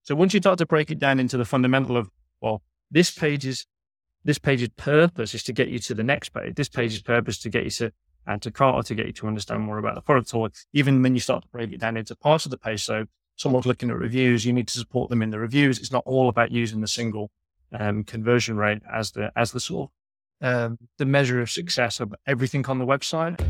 So once you start to break it down into the fundamental of, well, this page's purpose is to get you to the next page. This page's purpose to get you to add to cart or to get you to understand more about the product, or even when you start to break it down into parts of the page. So someone's looking at reviews, you need to support them in the reviews. It's not all about using the single conversion rate as the sort of the measure of success of everything on the website.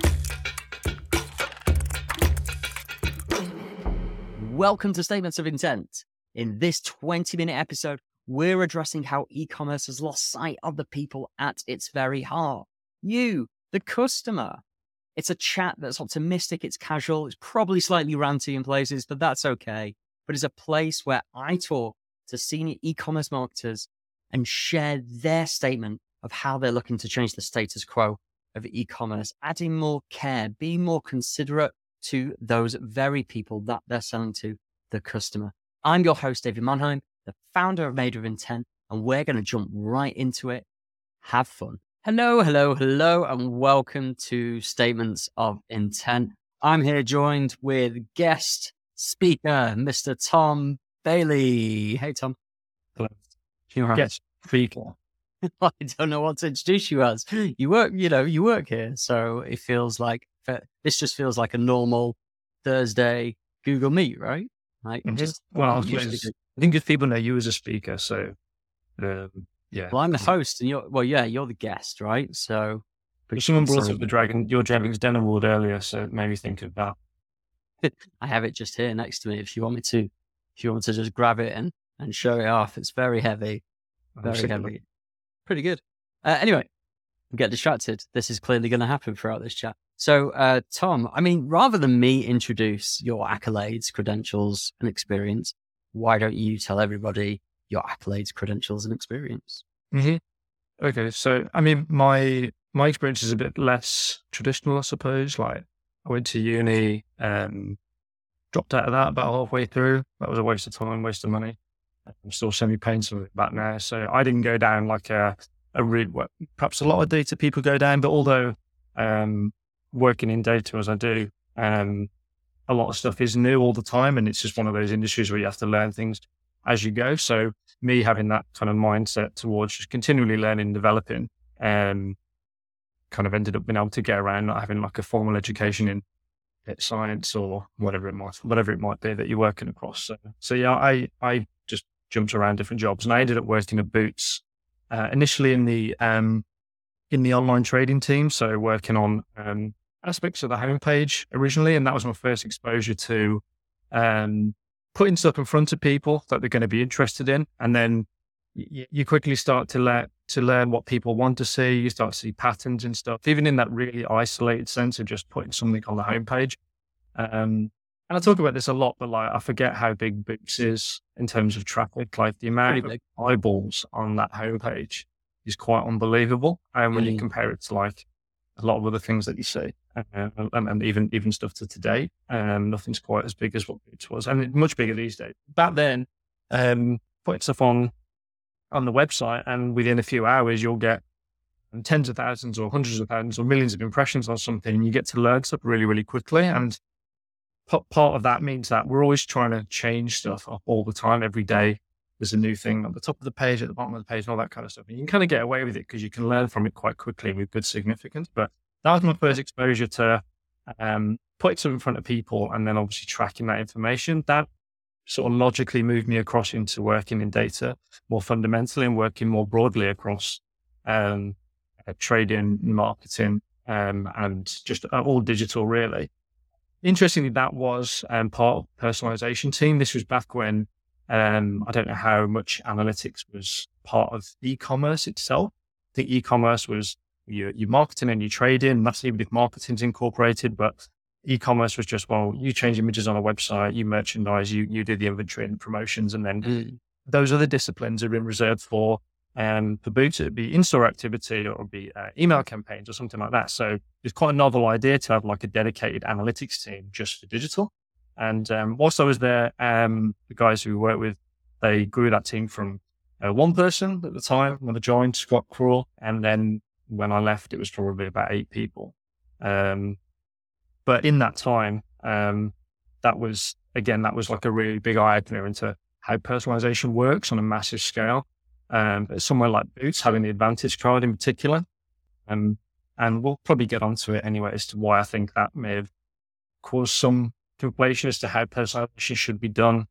Welcome to Statements of Intent. In this 20-minute episode, we're addressing how e-commerce has lost sight of the people at its very heart. You, the customer. It's a chat that's optimistic, it's casual, it's probably slightly ranty in places, but that's okay. But it's a place where I talk to senior e-commerce marketers and share their statement of how they're looking to change the status quo of e-commerce, adding more care, being more considerate to those very people that they're selling to, the customer. I'm your host, David Mannheim, the founder of Made with Intent, and we're going to jump right into it. Have fun. Hello, and welcome to Statements of Intent. I'm here joined with guest speaker, Mr. Tom Bailey. Hey, Tom. Hello. You're right. Guest speaker. I don't know what to introduce you as. You work here, so it feels like this just feels like a normal Thursday Google Meet, right? Like, I think if people know you as a speaker, so yeah. Well, I'm the host, and you're the guest, right? So, someone brought up your Dragon's Den award earlier, so it made me think of that. I have it just here next to me. If you want me to just grab it and show it off, it's very heavy, very heavy. Pretty good. Anyway, get distracted. This is clearly going to happen throughout this chat. So, Tom, I mean, rather than me introduce your accolades, credentials, and experience, why don't you tell everybody your accolades, credentials, and experience? Mm-hmm. Okay, so I mean, my experience is a bit less traditional, I suppose. Like, I went to uni, dropped out of that about halfway through. That was a waste of time, waste of money. I'm still semi-paying some of it back now. So I didn't go down like a route where perhaps a lot of data people go down, but although working in data as I do, a lot of stuff is new all the time, and it's just one of those industries where you have to learn things as you go. So me having that kind of mindset towards just continually learning and developing, kind of ended up being able to get around not having like a formal education in science or whatever it might be that you're working across. So yeah, I just jumped around different jobs, and I ended up working at Boots initially in the online trading team. So working on aspects of the homepage originally, and that was my first exposure to putting stuff in front of people that they're going to be interested in, and then you quickly start to learn what people want to see. You start to see patterns and stuff, even in that really isolated sense of just putting something on the homepage. And I talk about this a lot, but like I forget how big Boots is in terms of traffic. Like the amount of eyeballs on that homepage is quite unbelievable. And when you compare it to like a lot of other things that you see, and even stuff to today, nothing's quite as big as what Boots was, and it's much bigger these days. Back then, putting stuff on the website, and within a few hours, you'll get tens of thousands or hundreds of thousands or millions of impressions on something, and you get to learn stuff really, really quickly. And part of that means that we're always trying to change stuff up all the time. Every day, there's a new thing on the top of the page, at the bottom of the page, and all that kind of stuff. And you can kind of get away with it because you can learn from it quite quickly with good significance. But that was my first exposure to putting stuff in front of people, and then obviously tracking that information. That sort of logically moved me across into working in data more fundamentally and working more broadly across trading, marketing, and just all digital, really. Interestingly, that was part of the personalization team. This was back when I don't know how much analytics was part of e-commerce itself. I think e-commerce was your marketing and your trading. That's even if marketing's incorporated, but e-commerce was just, well, you change images on a website, you merchandise, you do the inventory and promotions, and then those other disciplines have been reserved for Boots. It'd be in-store activity, or it'd be email campaigns or something like that. So it's quite a novel idea to have like a dedicated analytics team just for digital. And whilst I was there, the guys who we worked with, they grew that team from one person at the time when I joined, Scott Cruel, and then when I left, it was probably about 8 people. But in that time, that was like a really big eye opener into how personalization works on a massive scale. But somewhere like Boots, having the Advantage card in particular, and we'll probably get onto it anyway as to why I think that may have caused some conflation as to how personalization should be done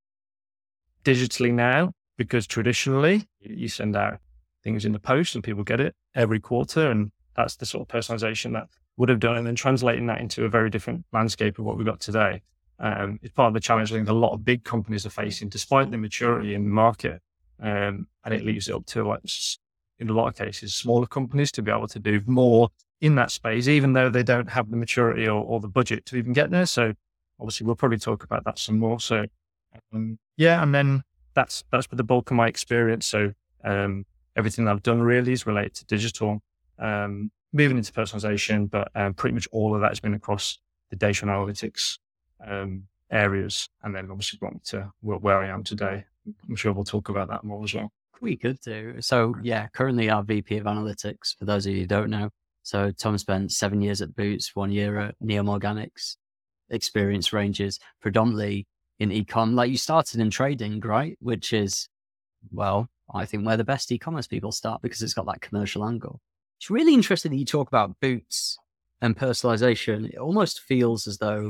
digitally now, because traditionally you send out things in the post and people get it every quarter, and that's the sort of personalization that would have done, and then translating that into a very different landscape of what we've got today. It's part of the challenge I think a lot of big companies are facing, despite the maturity in the market. And it leaves it up to, like, in a lot of cases, smaller companies to be able to do more in that space, even though they don't have the maturity or the budget to even get there. So obviously we'll probably talk about that some more. So and then that's the bulk of my experience. So everything I've done really is related to digital, moving into personalization, but pretty much all of that has been across the data analytics areas, and then obviously brought me to where I am today. I'm sure we'll talk about that more as well. We could do. So yeah, currently our VP of Analytics, for those of you who don't know. So Tom spent 7 years at Boots, 1 year at Neom Organics. Experience ranges predominantly in e-com. Like, you started in trading, right? Which is, well, I think where the best e-commerce people start, because it's got that commercial angle. It's really interesting that you talk about Boots and personalization. It almost feels as though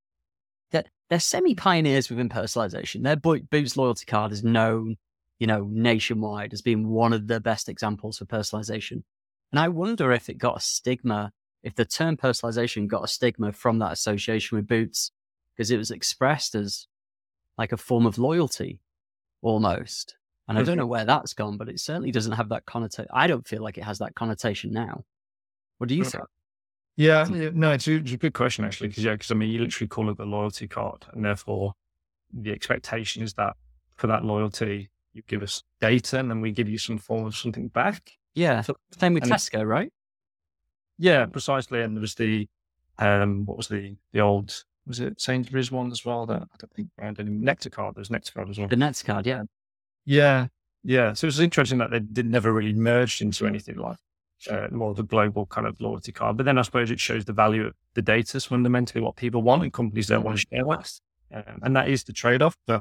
they're semi-pioneers within personalization. Their Boots loyalty card is known, nationwide as being one of the best examples for personalization. And I wonder if it got a stigma, if the term personalization got a stigma from that association with Boots, because it was expressed as like a form of loyalty almost. And I don't know where that's gone, but it certainly doesn't have that connotation. I don't feel like it has that connotation now. What do you think? Yeah, no, it's a good question actually, because I mean, you literally call it the loyalty card, and therefore the expectation is that for that loyalty, you give us data, and then we give you some form of something back. Yeah, same with Tesco, right? Yeah, precisely. And there was the what was the old, was it Sainsbury's one as well? That I don't think around any Nectar. There's Nectar as well. The Nectar, yeah. Yeah. So it was interesting that they never really merged into anything like more of a global kind of loyalty card. But then I suppose it shows the value of the data is fundamentally what people want, and companies don't want to share with. And that is the trade-off. But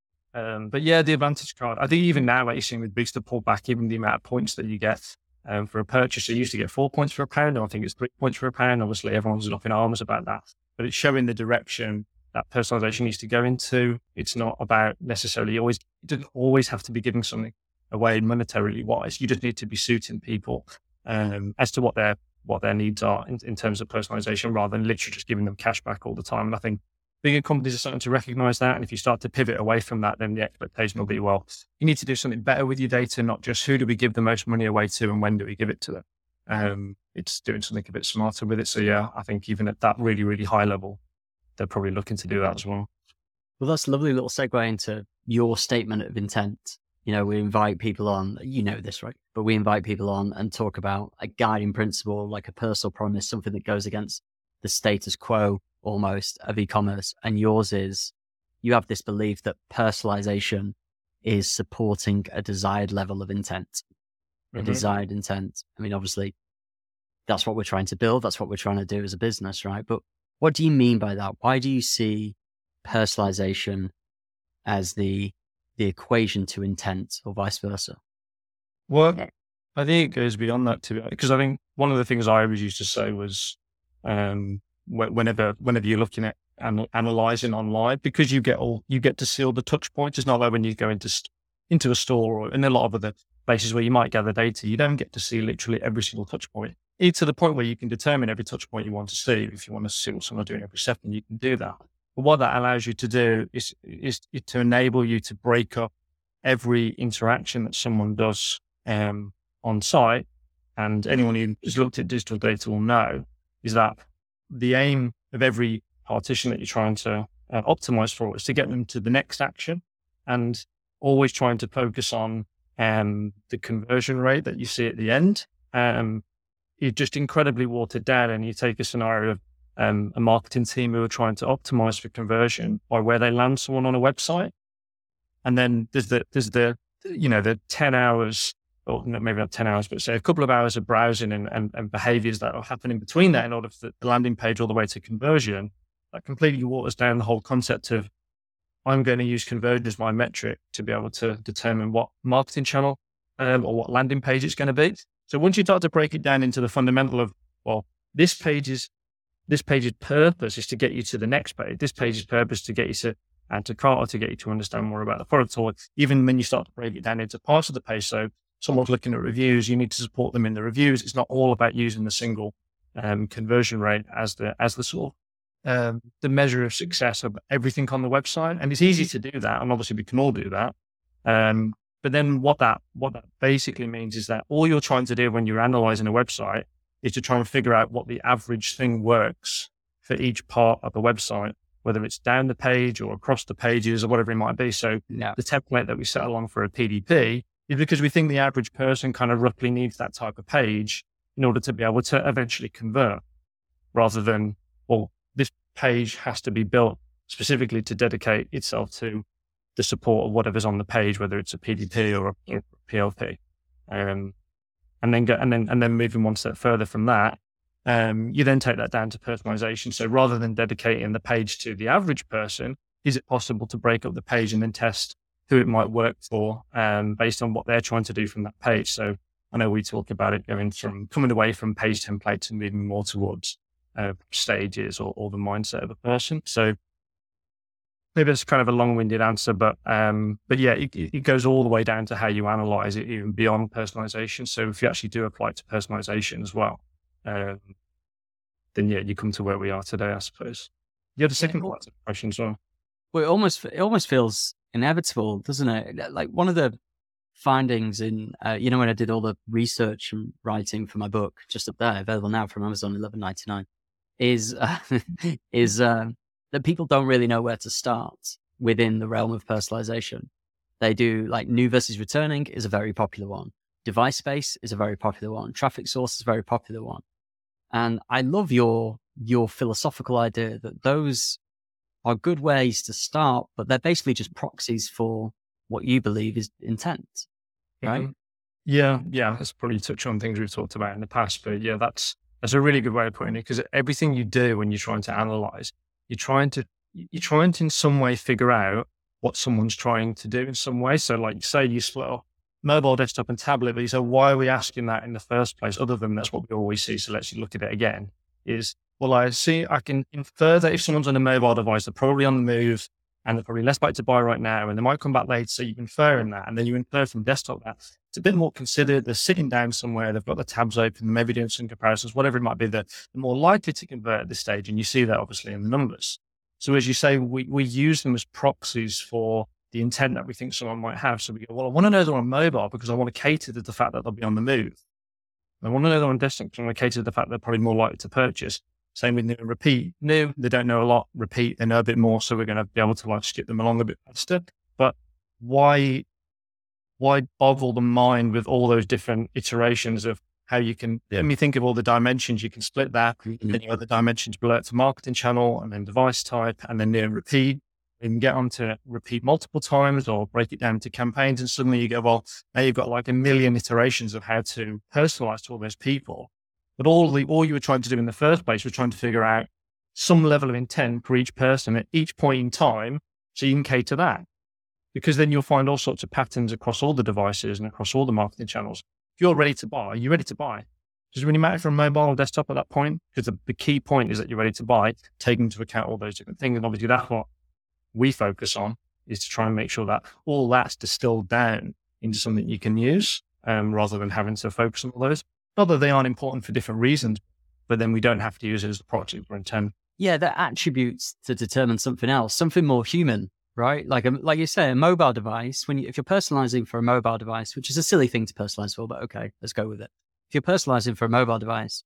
yeah, the Advantage card, I think even now, like you're seeing with Boots, to pull back even the amount of points that you get for a purchase. You used to get 4 points for £1. Now I think it's 3 points for £1. Obviously, everyone's up in arms about that. But it's showing the direction that personalization needs to go into. It's not about necessarily it doesn't always have to be giving something away monetarily wise. You just need to be suiting people as to what their needs are in terms of personalization, rather than literally just giving them cash back all the time. And I think bigger companies are starting to recognize that. And if you start to pivot away from that, then the expectation will be, well, you need to do something better with your data, not just who do we give the most money away to and when do we give it to them. It's doing something a bit smarter with it. So yeah, I think even at that really, really high level, they're probably looking to do that as well. Well, that's a lovely little segue into your statement of intent. We invite people on, this, right? But we invite people on and talk about a guiding principle, like a personal promise, something that goes against the status quo almost of e-commerce. And yours is, you have this belief that personalization is supporting a desired level of intent, a desired intent. I mean, obviously, that's what we're trying to build. That's what we're trying to do as a business, right? But what do you mean by that? Why do you see personalization as the equation to intent, or vice versa? Well, I think it goes beyond that, because I think one of the things I always used to say was whenever you're looking at analyzing online, because you get to see all the touch points. It's not like when you go into a store or in a lot of other places where you might gather data, you don't get to see literally every single touch point. It's to the point where you can determine every touch point you want to see. If you want to see what someone's doing every second, you can do that. But what that allows you to do is to enable you to break up every interaction that someone does on site. And anyone who has looked at digital data will know is that the aim of every partition that you're trying to optimize for is to get them to the next action, and always trying to focus on the conversion rate that you see at the end. You're just incredibly watered down, and you take a scenario of a marketing team who are trying to optimize for conversion by where they land someone on a website. And then there's the 10 hours, or maybe not 10 hours, but say a couple of hours of browsing and behaviors that are happening between that in order for the landing page all the way to conversion. That completely waters down the whole concept of I'm going to use conversion as my metric to be able to determine what marketing channel or what landing page it's going to be. So once you start to break it down into the fundamental of, well, this page's purpose is to get you to the next page. This page's purpose to get you to add to cart, or to get you to understand more about the product, or even when you start to break it down into parts of the page. So someone's looking at reviews, you need to support them in the reviews. It's not all about using the single conversion rate as the sort of the measure of success of everything on the website. And it's easy to do that, and obviously we can all do that. But then what that basically means is that all you're trying to do when you're analyzing a website is to try and figure out what the average thing works for each part of the website, whether it's down the page or across the pages or whatever it might be. So the template that we set along for a PDP is because we think the average person kind of roughly needs that type of page in order to be able to eventually convert, rather than, well, this page has to be built specifically to dedicate itself to the support of whatever's on the page, whether it's a PDP or a PLP. And then moving one step further from that, you then take that down to personalization. So rather than dedicating the page to the average person, is it possible to break up the page and then test who it might work for based on what they're trying to do from that page? So I know we talk about it coming away from page templates and moving more towards stages or the mindset of a person. So maybe it's kind of a long-winded answer, but yeah, it goes all the way down to how you analyze it, even beyond personalization. So if you actually do apply it to personalization as well, then yeah, you come to where we are today, I suppose. You had a second part of the question as well. Well, it almost feels inevitable, doesn't it? Like one of the findings in, when I did all the research and writing for my book, just up there, available now from Amazon, $11.99, is that people don't really know where to start within the realm of personalization. They do, like, new versus returning is a very popular one. Device space is a very popular one. Traffic source is a very popular one. And I love your philosophical idea that those are good ways to start, but they're basically just proxies for what you believe is intent, right? Mm-hmm. Yeah. That's probably touch on things we've talked about in the past, but yeah, that's a really good way of putting it, because everything you do when you're trying to analyze, you're trying to in some way figure out what someone's trying to do in some way. So like, say you split up mobile, desktop and tablet, but you say, why are we asking that in the first place? Other than that's what we always see. So let's look at it again. I can infer that if someone's on a mobile device, they're probably on the move and they're probably less likely to buy right now, and they might come back later. So you infer in that, and then you infer from desktop that it's a bit more considered. They're sitting down somewhere, they've got the tabs open, maybe doing some comparisons, whatever it might be, they're more likely to convert at this stage. And you see that obviously in the numbers. So as you say, we use them as proxies for the intent that we think someone might have. So we go, well, I want to know they're on mobile because I want to cater to the fact that they'll be on the move. I want to know they're on desktop because I want to cater to the fact that they're probably more likely to purchase. Same with new and repeat. New, they don't know a lot. Repeat, they know a bit more. So we're going to be able to skip them along a bit faster. But why boggle the mind with all those different iterations of how you can, when you think of all the dimensions, you can split that. Then you have the dimensions below it to marketing channel, and then device type, and then new and repeat. You can get on to repeat multiple times or break it down into campaigns. And suddenly you go, well, now you've got like a million iterations of how to personalize to all those people. But all you were trying to do in the first place was trying to figure out some level of intent for each person at each point in time, so you can cater that. Because then you'll find all sorts of patterns across all the devices and across all the marketing channels. If you're ready to buy, you're ready to buy. Does it really matter from mobile or desktop at that point? Because the key point is that you're ready to buy, taking into account all those different things. And obviously that's what we focus on, is to try and make sure that all that's distilled down into something you can use, rather than having to focus on all those. Not that they aren't important for different reasons, but then we don't have to use it as a proxy for intent. Yeah, they're attributes to determine something else, something more human, right? Like you say, a mobile device, if you're personalizing for a mobile device, which is a silly thing to personalize for, but okay, let's go with it. If you're personalizing for a mobile device,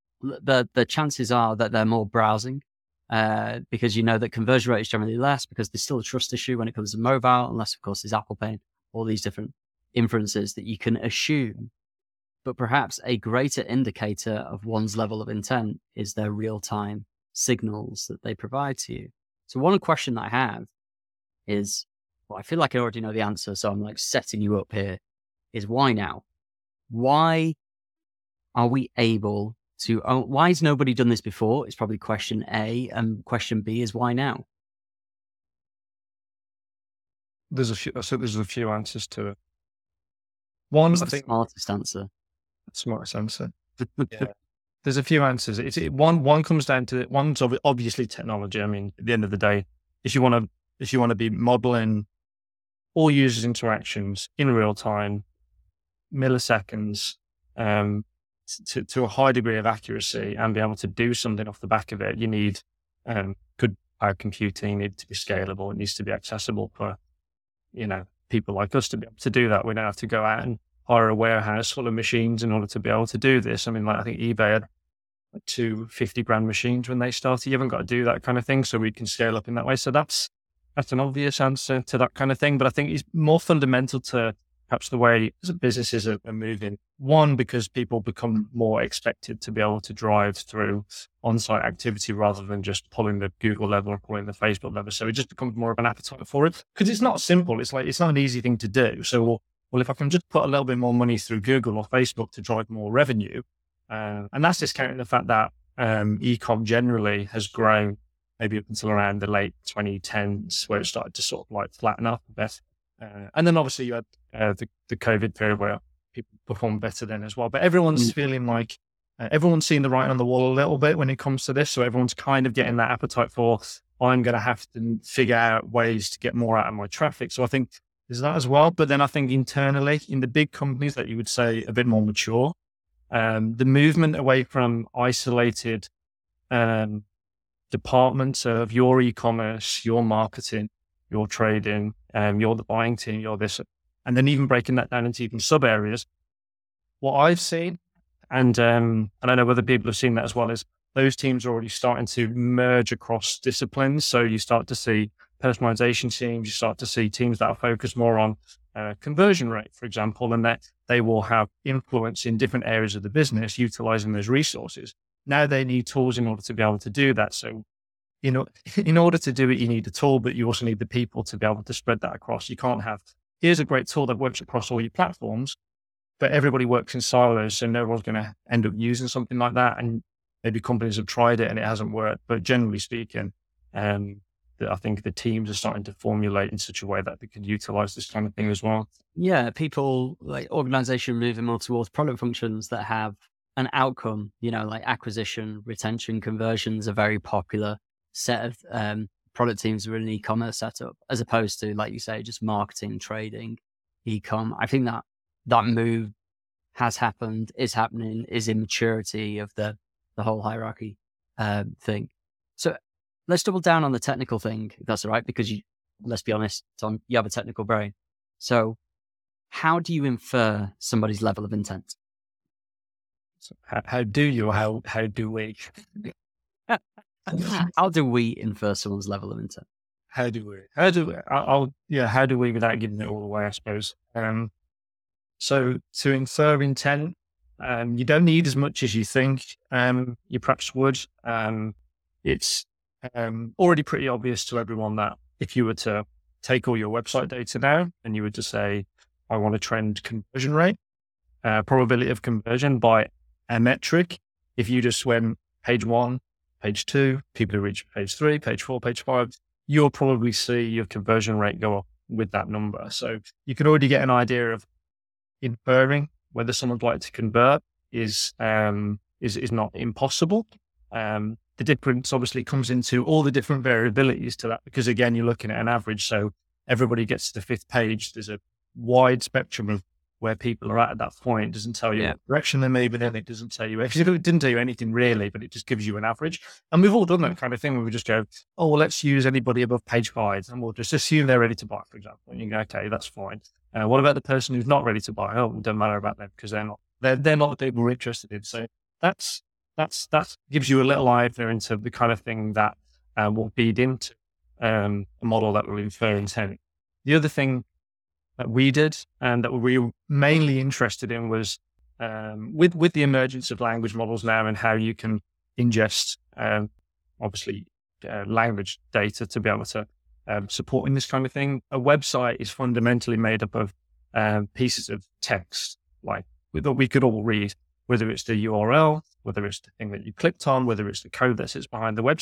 the chances are that they're more browsing, because you know that conversion rate is generally less, because there's still a trust issue when it comes to mobile, unless of course there's Apple Pay, all these different inferences that you can assume. But perhaps a greater indicator of one's level of intent is their real-time signals that they provide to you. So one question that I have is, well, I feel like I already know the answer, so I'm like setting you up here, is why now? Why are we able to, why has nobody done this before? It's probably question A, and question B is why now? there's a few answers to it. One, What's I the think, smartest answer? smartest answer. Yeah. There's a few answers. One comes down to one's obviously technology. I mean, at the end of the day, if you want to be modeling all users' interactions in real time, milliseconds, to a high degree of accuracy, and be able to do something off the back of it, you need good cloud computing. You need it to be scalable. It needs to be accessible for people like us to be able to do that. We don't have to go out and hire a warehouse full of machines in order to be able to do this. I mean, I think eBay had like 2 50,000 machines when they started. You haven't got to do that kind of thing, so we can scale up in that way. So that's an obvious answer to that kind of thing. But I think it's more fundamental to perhaps the way businesses are moving. One, because people become more expected to be able to drive through on-site activity rather than just pulling the Google lever or pulling the Facebook lever. So it just becomes more of an appetite for it, because it's not simple. It's not an easy thing to do. So, well, if I can just put a little bit more money through Google or Facebook to drive more revenue, and that's discounting the fact that e-com generally has grown maybe up until around the late 2010s, where it started to sort of like flatten up a bit. And then obviously you had the COVID period where people performed better then as well. But everyone's feeling like everyone's seeing the writing on the wall a little bit when it comes to this. So everyone's kind of getting that appetite for, I'm going to have to figure out ways to get more out of my traffic. So I think there's that as well. But then I think internally in the big companies that you would say a bit more mature, the movement away from isolated departments of your e-commerce, your marketing, your trading, you're the buying team, you're this, and then even breaking that down into even sub areas. What I've seen, and I know other people have seen that as well, is those teams are already starting to merge across disciplines. So you start to see personalization teams, you start to see teams that are focused more on conversion rate, for example, and that they will have influence in different areas of the business, utilizing those resources. Now they need tools in order to be able to do that. So, in order to do it, you need a tool, but you also need the people to be able to spread that across. You can't have, here's a great tool that works across all your platforms, but everybody works in silos. So no one's going to end up using something like that. And maybe companies have tried it and it hasn't worked. But generally speaking, I think the teams are starting to formulate in such a way that they can utilize this kind of thing as well. Yeah, people like organization moving more towards product functions that have an outcome, like acquisition, retention, conversions are very popular set of product teams within an e-commerce setup, as opposed to, like you say, just marketing, trading, e-com. I think that move has happened, is happening, is immaturity of the whole hierarchy thing. So let's double down on the technical thing, if that's all right, because let's be honest, Tom, you have a technical brain. So how do you infer somebody's level of intent? So how do you, or how do we? How do we infer someone's level of intent? How do we, without giving it all away, I suppose. So to infer intent, you don't need as much as you think you perhaps would. It's already pretty obvious to everyone that if you were to take all your website data now and you were to say, I want to trend conversion rate, probability of conversion by a metric, if you just went page 1, page 2, people who reach page 3, page 4, page 5, you'll probably see your conversion rate go up with that number. So you can already get an idea of inferring whether someone's likely to convert is not impossible. The difference obviously comes into all the different variabilities to that, because again, you're looking at an average. So everybody gets to the 5th page. There's a wide spectrum of where people are at that point. It doesn't tell you what direction they may be in. It doesn't tell you, it didn't tell you anything really, but it just gives you an average. And we've all done that kind of thing where we just go, oh, well, let's use anybody above page 5 and we'll just assume they're ready to buy, for example. And you go, okay, that's fine. What about the person who's not ready to buy? Oh, it doesn't matter about them because they're not the people we're interested in. So that gives you a little idea into the kind of thing that will feed into a model that will infer intent. The other thing that we did and that we were mainly interested in was with the emergence of language models now and how you can ingest obviously language data to be able to support in this kind of thing. A website is fundamentally made up of pieces of text, like that we could all read, whether it's the URL, whether it's the thing that you clicked on, whether it's the code that sits behind the website.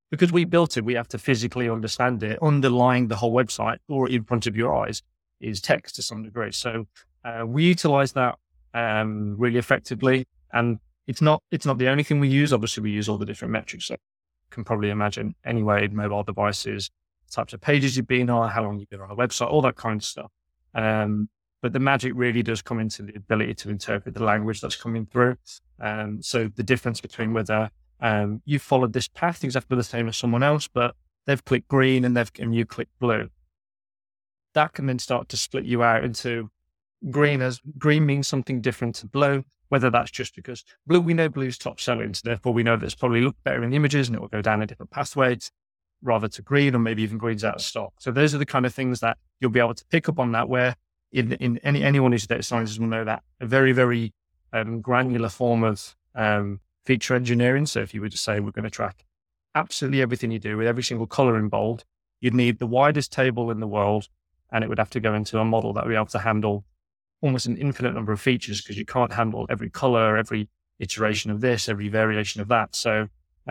because we built it, we have to physically understand it. Underlying the whole website or in front of your eyes is text to some degree. So we utilize that really effectively. And it's not the only thing we use. Obviously, we use all the different metrics. So you can probably imagine anyway, mobile devices, types of pages you've been on, how long you've been on a website, all that kind of stuff. But the magic really does come into the ability to interpret the language that's coming through. So the difference between whether you followed this path exactly the same as someone else, but they've clicked green and you click blue. That can then start to split you out into green means something different to blue, whether that's just because blue, we know blue's top selling, so therefore we know that it's probably look better in the images and it will go down a different pathway rather to green, or maybe even green's out of stock. So those are the kind of things that you'll be able to pick up on that, where in anyone who's data scientists will know that a very, very granular form of feature engineering. So if you were to say, we're going to track absolutely everything you do with every single color in bold, you'd need the widest table in the world, and it would have to go into a model that would be able to handle almost an infinite number of features, because you can't handle every color, every iteration of this, every variation of that. So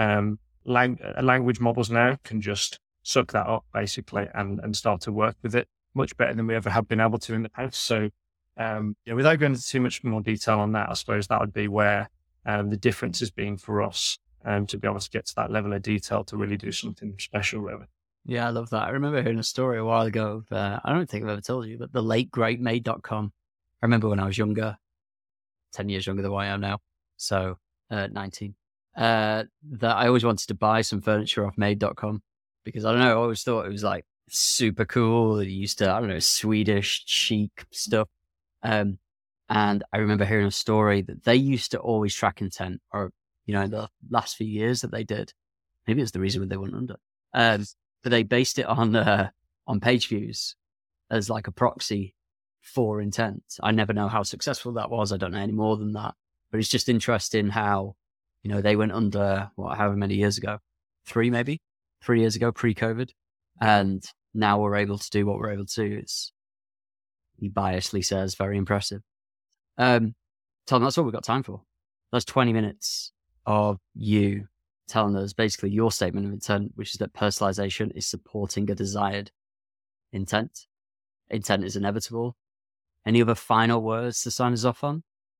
language models now can just suck that up basically and start to work with it much better than we ever have been able to in the past. So without going into too much more detail on that, I suppose that would be where the difference has been for us to be able to get to that level of detail to really do something special with it. Yeah, I love that. I remember hearing a story a while ago of, I don't think I've ever told you, but the late great Made.com. I remember when I was younger, 10 years younger than what I am now, so 19, that I always wanted to buy some furniture off Made.com, because I don't know, I always thought it was like super cool. It used to, I don't know, Swedish chic stuff. And I remember hearing a story that they used to always track intent, or, in the last few years that they did, maybe it's the reason they went under. But they based it on page views as like a proxy for intent. I never know how successful that was. I don't know any more than that, but it's just interesting how, they went under however many years ago, 3 years ago, pre-COVID. And now we're able to do what we're able to do. It's, he biasly says, very impressive. Tom, that's all we've got time for. That's 20 minutes of you telling us basically your statement of intent, which is that personalization is supporting a desired intent. Intent is inevitable. Any other final words to sign us off on?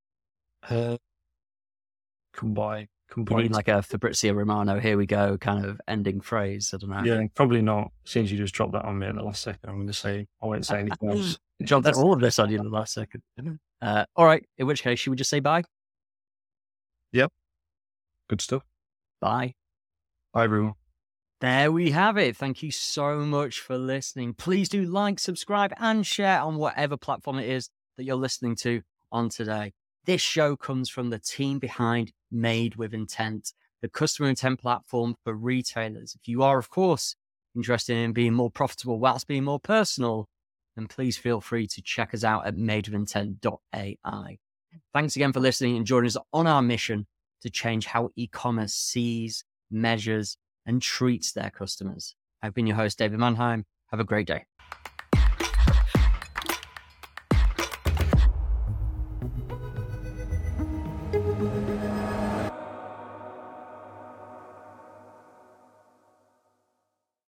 Combine. You need like a Fabrizio Romano, here we go, kind of ending phrase. I don't know. Yeah, probably not. Since you just dropped that on me in the last second, I'm going to say, I won't say anything else. That's all of this on you in the last second. All right. In which case, should we just say bye? Yep. Good stuff. Bye. Bye, everyone. There we have it. Thank you so much for listening. Please do like, subscribe, and share on whatever platform it is that you're listening to on today. This show comes from the team behind Made with Intent, the customer intent platform for retailers. If you are, of course, interested in being more profitable whilst being more personal, then please feel free to check us out at madewithintent.ai. Thanks again for listening and joining us on our mission to change how e-commerce sees, measures, and treats their customers. I've been your host, David Mannheim. Have a great day.